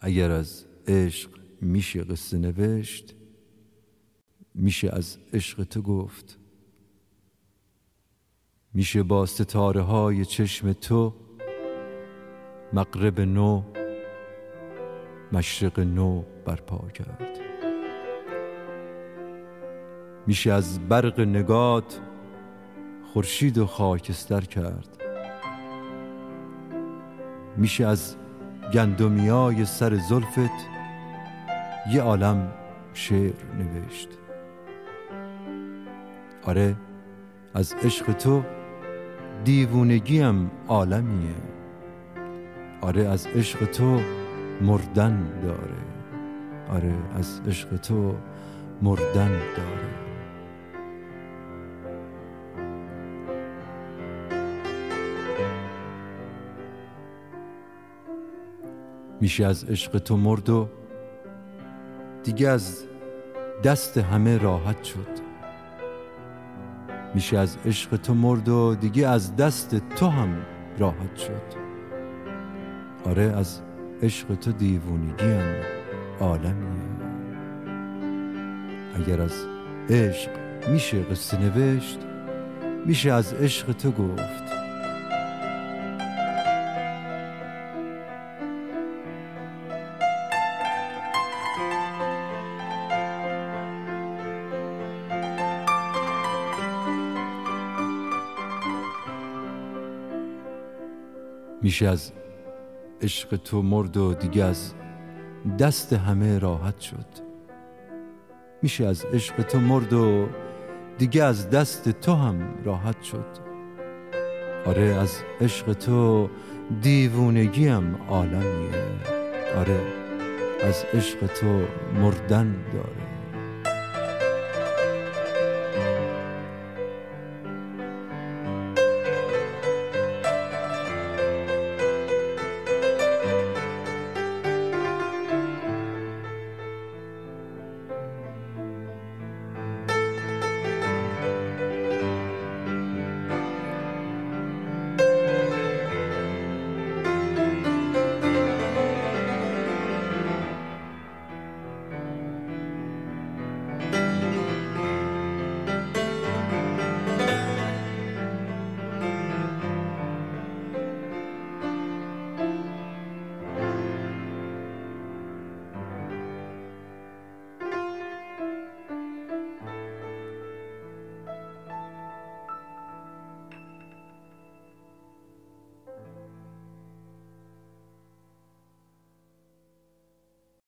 اگر از عشق میشه قصه نوشت، میشه از عشق تو گفت. میشه با ستاره های چشم تو مغرب نو، مشرق نو برپا کرد. میشه از برق نگات خورشید و خاکستر کرد. میشه از گندمیای سر زلفت یه عالم شعر نوشت. آره از عشق تو دیوونگیم عالمیه. آره از عشق تو مردن داره. آره از عشق تو مردن داره. میشه از عشق تو مرد و دیگه از دست همه راحت شد. میشه از عشق تو مرد و دیگه از دست تو هم راحت شد. آره از عشق تو دیوونگیم عالمیه. اگر از عشق میشه قصه نوشت، میشه از عشق تو گفت. میشه از عشق تو مرد و دیگه از دست همه راحت شد. میشه از عشق تو مرد و دیگه از دست تو هم راحت شد. آره از عشق تو دیوونگیم عالمیه. آره از عشق تو مردن داره.